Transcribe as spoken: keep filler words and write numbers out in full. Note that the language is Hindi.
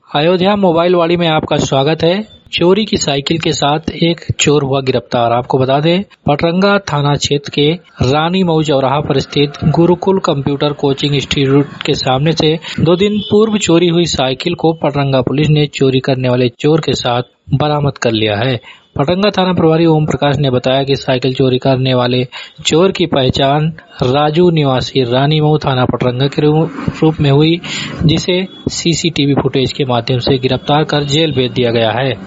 अयोध्या मोबाइल वाड़ी में आपका स्वागत है। चोरी की साइकिल के साथ एक चोर हुआ गिरफ्तार। आपको बता दें, पटरंगा थाना क्षेत्र के रानी मऊ चौराहा पर स्थित गुरुकुल कंप्यूटर कोचिंग इंस्टीट्यूट के सामने से दो दिन पूर्व चोरी हुई साइकिल को पटरंगा पुलिस ने चोरी करने वाले चोर के साथ बरामद कर लिया है। पटरंगा थाना प्रभारी ओम प्रकाश ने बताया कि साइकिल चोरी करने वाले चोर की पहचान राजू निवासी रानी मऊ थाना पटरंगा के रूप में हुई, जिसे सीसीटीवी फुटेज के माध्यम से गिरफ्तार कर जेल भेज दिया गया है।